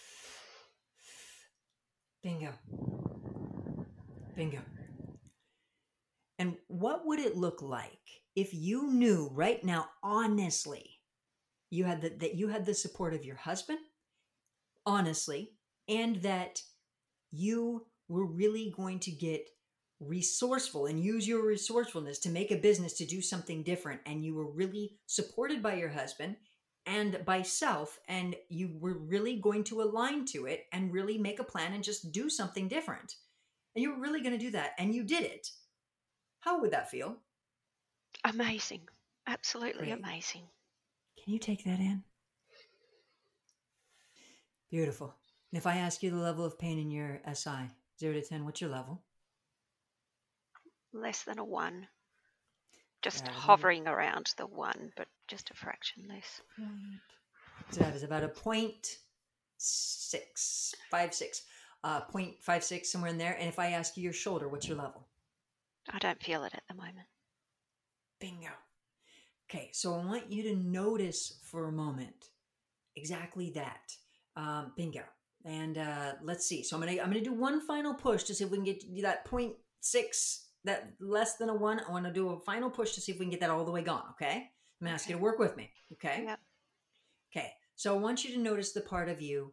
Speaker 1: Bingo. Bingo. And what would it look like if you knew right now, honestly, that you had the support of your husband, honestly, and that you were really going to get resourceful and use your resourcefulness to make a business, to do something different, and you were really supported by your husband and by self, and you were really going to align to it and really make a plan and just do something different, and you were really going to do that, and you did it. How would that feel?
Speaker 2: Amazing. Absolutely
Speaker 1: Great.
Speaker 2: amazing.
Speaker 1: Can you take that in? Beautiful. And if I ask you the level of pain in your SI, 0 to 10, what's your level?
Speaker 2: Less than a 1. Just
Speaker 1: That is
Speaker 2: hovering around the 1, but just a fraction less.
Speaker 1: So that is about a 0.656, 0.56, somewhere in there. And if I ask you your shoulder, what's your level?
Speaker 2: I don't feel it at the moment.
Speaker 1: Bingo. Okay, so I want you to notice for a moment exactly that. Bingo. And let's see. So I'm gonna do one final push to see if we can get that 0.6, that less than a 1. I want to do a final push to see if we can get that all the way gone. Okay. I'm gonna ask you to work with me. Okay.
Speaker 2: Yep.
Speaker 1: Okay. So I want you to notice the part of you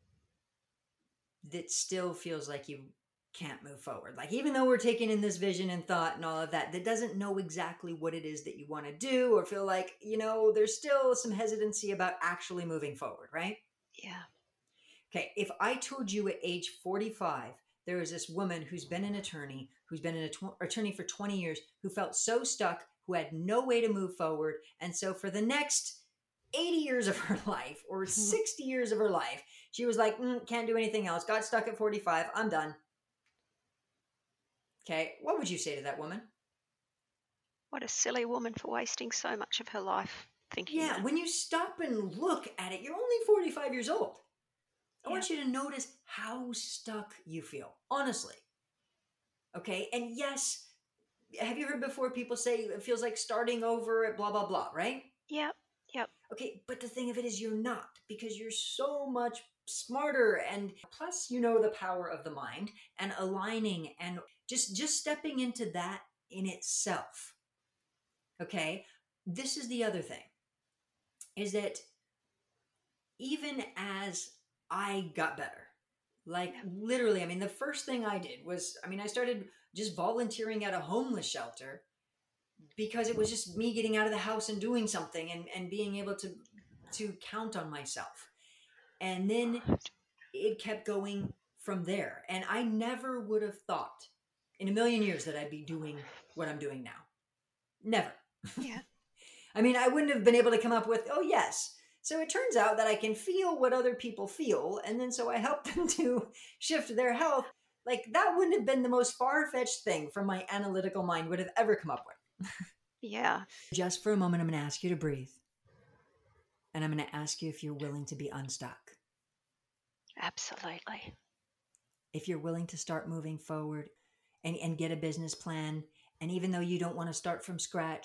Speaker 1: that still feels like you can't move forward. Like, even though we're taking in this vision and thought and all of that, that doesn't know exactly what it is that you want to do, or feel like, there's still some hesitancy about actually moving forward, right?
Speaker 2: Yeah.
Speaker 1: Okay. If I told you at age 45, there is this woman who's been an attorney, who's been an attorney for 20 years, who felt so stuck, who had no way to move forward. And so for the next 80 years of her life, or 60 years of her life, she was like, can't do anything else. Got stuck at 45. I'm done. Okay. What would you say to that woman?
Speaker 2: What a silly woman for wasting so much of her life thinking
Speaker 1: Yeah.
Speaker 2: that.
Speaker 1: When you stop and look at it, you're only 45 years old. I want you to notice how stuck you feel, honestly. Okay. And yes, have you heard before people say it feels like starting over at blah, blah, blah, right?
Speaker 2: Yep. Yep.
Speaker 1: Okay. But the thing of it is, you're not, because you're so much smarter. And plus, the power of the mind and aligning and just stepping into that in itself. Okay. This is the other thing, is that even as I got better, like literally, the first thing I did was, I started just volunteering at a homeless shelter, because it was just me getting out of the house and doing something, and being able to count on myself. And then it kept going from there. And I never would have thought in a million years that I'd be doing what I'm doing now. Never.
Speaker 2: Yeah.
Speaker 1: I wouldn't have been able to come up with, oh, yes. So it turns out that I can feel what other people feel. And then so I help them to shift their health. Like, that wouldn't have been the most far-fetched thing from my analytical mind would have ever come up with.
Speaker 2: Yeah.
Speaker 1: Just for a moment, I'm going to ask you to breathe. And I'm going to ask you if you're willing to be unstuck.
Speaker 2: Absolutely.
Speaker 1: If you're willing to start moving forward and get a business plan. And even though you don't want to start from scratch,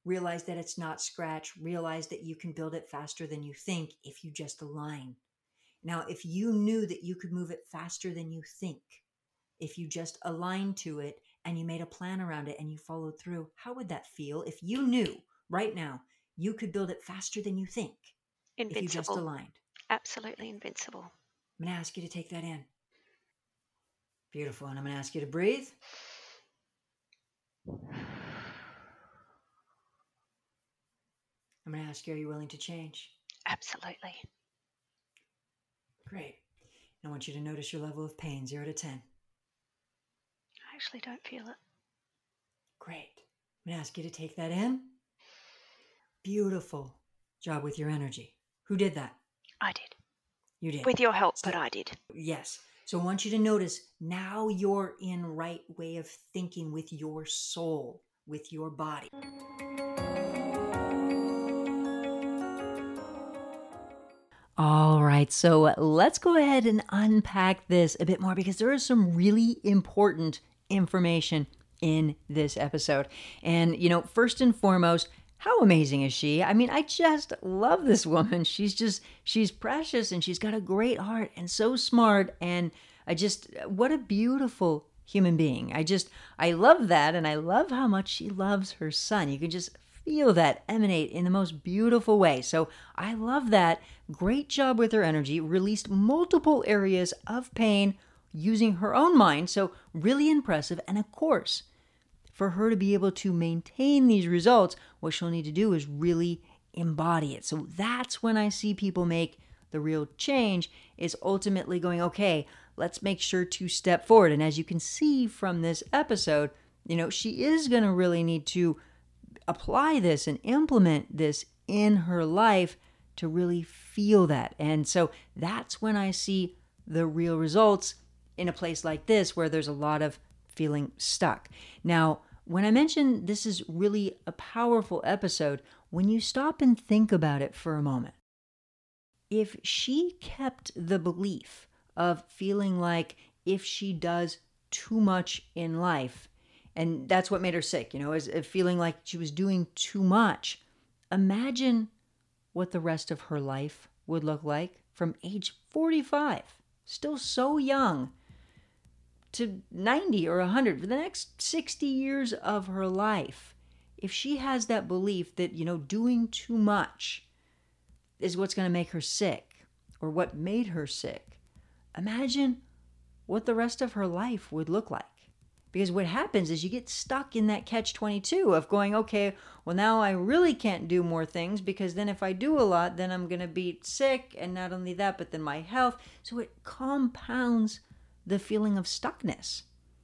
Speaker 1: Realize that it's not scratch. Realize that you can build it faster than you think if you just align. Now, if you knew that you could move it faster than you think, if you just aligned to it and you made a plan around it and you followed through, how would that feel if you knew right now you could build it faster than you think if you just
Speaker 2: Invincible.
Speaker 1: aligned?
Speaker 2: Absolutely invincible.
Speaker 1: I'm going to ask you to take that in. Beautiful. And I'm going to ask you to breathe. I'm going to ask you, are you willing to change?
Speaker 2: Absolutely.
Speaker 1: Great. I want you to notice your level of pain, 0 to 10.
Speaker 2: I actually don't feel it.
Speaker 1: Great. I'm going to ask you to take that in. Beautiful job with your energy. Who did that?
Speaker 2: I did.
Speaker 1: You did.
Speaker 2: With your help, but I did.
Speaker 1: Yes. So I want you to notice now you're in right way of thinking with your soul, with your body. All right, so let's go ahead and unpack this a bit more because there is some really important information in this episode. And, first and foremost, how amazing is she? I mean, I just love this woman. She's precious and she's got a great heart and so smart. And what a beautiful human being. I love that. And I love how much she loves her son. You can just feel that emanate in the most beautiful way. So I love that. Great job with her energy. Released multiple areas of pain using her own mind. So really impressive. And of course, for her to be able to maintain these results, what she'll need to do is really embody it. So that's when I see people make the real change, is ultimately going, okay, let's make sure to step forward. And as you can see from this episode, she is going to really need to apply this and implement this in her life to really feel that. And so that's when I see the real results in a place like this where there's a lot of feeling stuck. Now, when I mentioned this is really a powerful episode, when you stop and think about it for a moment, if she kept the belief of feeling like if she does too much in life, and that's what made her sick, is feeling like she was doing too much, imagine what the rest of her life would look like from age 45, still so young, to 90 or 100 for the next 60 years of her life. If she has that belief that, doing too much is what's going to make her sick or what made her sick, imagine what the rest of her life would look like. Because what happens is you get stuck in that catch-22 of going, okay, well, now I really can't do more things because then if I do a lot, then I'm going to be sick. And not only that, but then my health. So it compounds the feeling of stuckness,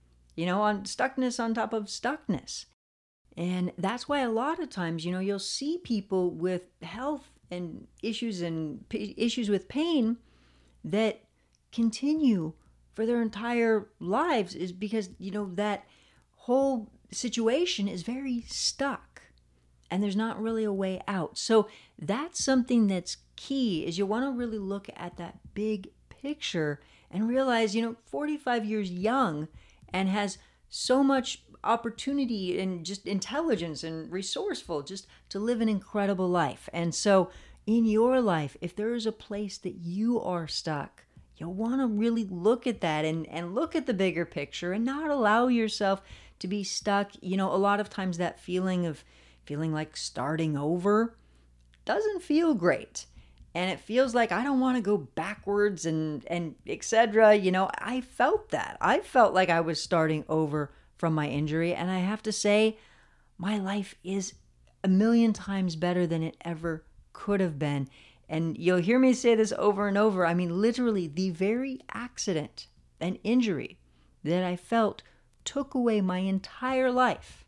Speaker 1: on stuckness on top of stuckness. And that's why a lot of times, you'll see people with health and issues with pain that continue for their entire lives is because, that whole situation is very stuck and there's not really a way out. So that's something that's key, is you want to really look at that big picture and realize, 45 years young and has so much opportunity and just intelligence and resourceful just to live an incredible life. And so in your life, if there is a place that you are stuck, you'll want to really look at that and look at the bigger picture and not allow yourself to be stuck. A lot of times that feeling of feeling like starting over doesn't feel great. And it feels like I don't want to go backwards and etc. I felt that. I felt like I was starting over from my injury. And I have to say, my life is a million times better than it ever could have been. And you'll hear me say this over and over. I mean, literally, the very accident and injury that I felt took away my entire life,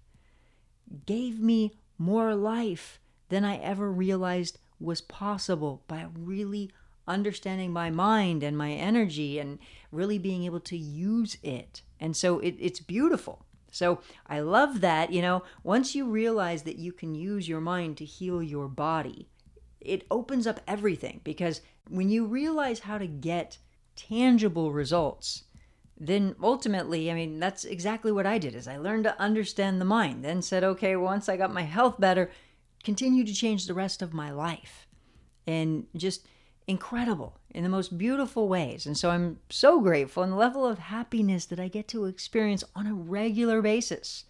Speaker 1: gave me more life than I ever realized was possible by really understanding my mind and my energy and really being able to use it. And so it's beautiful. So I love that, once you realize that you can use your mind to heal your body, it opens up everything, because when you realize how to get tangible results, then ultimately, I mean, that's exactly what I did is I learned to understand the mind, then said, okay, once I got my health better, continue to change the rest of my life. And just incredible in the most beautiful ways. And so I'm so grateful, and the level of happiness that I get to experience on a regular basis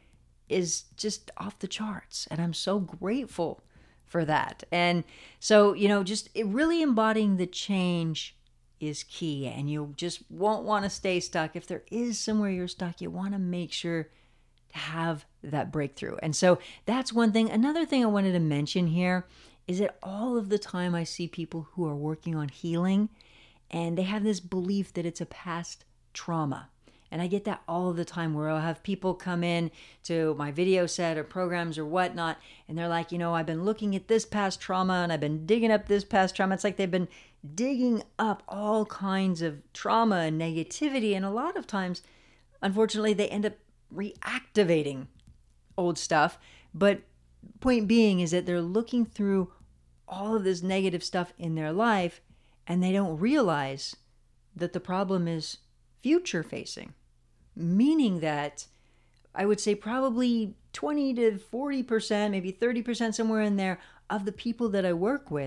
Speaker 1: is just off the charts. And I'm so grateful for that. And so, just really embodying the change is key. And you just won't want to stay stuck. If there is somewhere you're stuck, you want to make sure to have that breakthrough. And so that's one thing. Another thing I wanted to mention here is that all of the time I see people who are working on healing and they have this belief that it's a past trauma. And I get that all the time where I'll have people come in to my video set or programs or whatnot, and they're like, I've been looking at this past trauma and I've been digging up this past trauma. It's like they've been digging up all kinds of trauma and negativity. And a lot of times, unfortunately, they end up reactivating old stuff. But point being is that they're looking through all of this negative stuff in their life and they don't realize that the problem is future facing, meaning that I would say probably 20 to 40%, maybe 30%, somewhere in there of the people that I work with,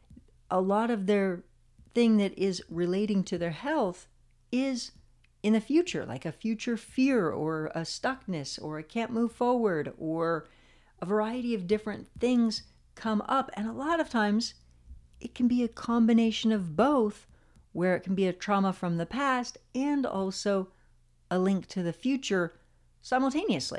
Speaker 1: a lot of their thing that is relating to their health is in the future, like a future fear or a stuckness or a can't move forward or a variety of different things come up. And a lot of times it can be a combination of both, where it can be a trauma from the past and also a link to the future simultaneously.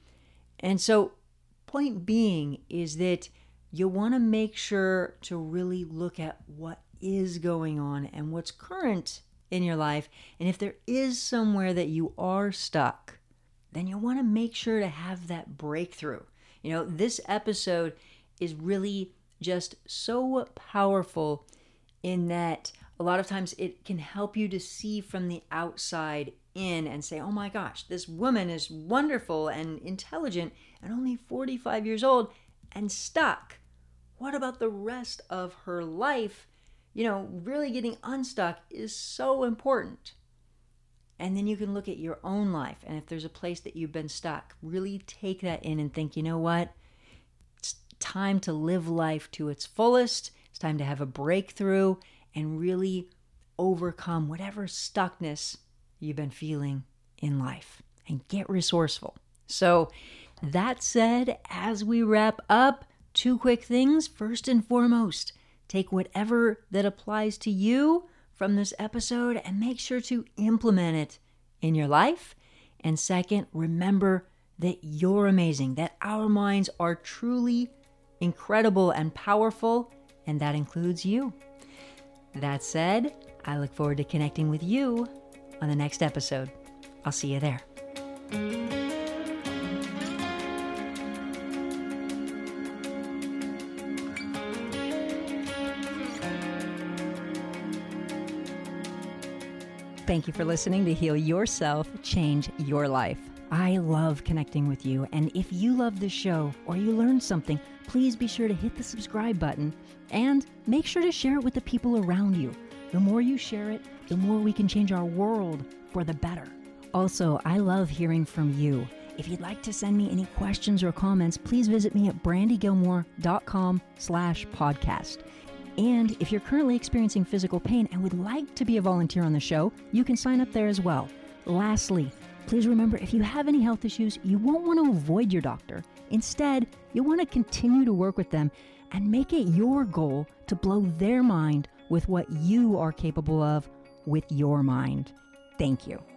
Speaker 1: And so point being is that you want to make sure to really look at what is going on and what's current in your life. And if there is somewhere that you are stuck, then you want to make sure to have that breakthrough. This episode is really just so powerful in that a lot of times it can help you to see from the outside in and say, oh my gosh, this woman is wonderful and intelligent and only 45 years old and stuck. What about the rest of her life? Really getting unstuck is so important. And then you can look at your own life. And if there's a place that you've been stuck, really take that in and think, you know what? It's time to live life to its fullest. It's time to have a breakthrough and really overcome whatever stuckness you've been feeling in life and get resourceful. So that said, as we wrap up, 2 quick things. First and foremost, take whatever that applies to you from this episode and make sure to implement it in your life. And second, remember that you're amazing, that our minds are truly incredible and powerful, and that includes you. That said, I look forward to connecting with you on the next episode. I'll see you there. Thank you for listening to Heal Yourself, Change Your Life. I love connecting with you, and if you love this show or you learned something, please be sure to hit the subscribe button and make sure to share it with the people around you. The more you share it, the more we can change our world for the better. Also, I love hearing from you. If you'd like to send me any questions or comments, please visit me at brandygilmore.com/podcast. And if you're currently experiencing physical pain and would like to be a volunteer on the show, you can sign up there as well. Lastly, please remember, if you have any health issues, you won't want to avoid your doctor. Instead, you'll want to continue to work with them and make it your goal to blow their mind with what you are capable of with your mind. Thank you.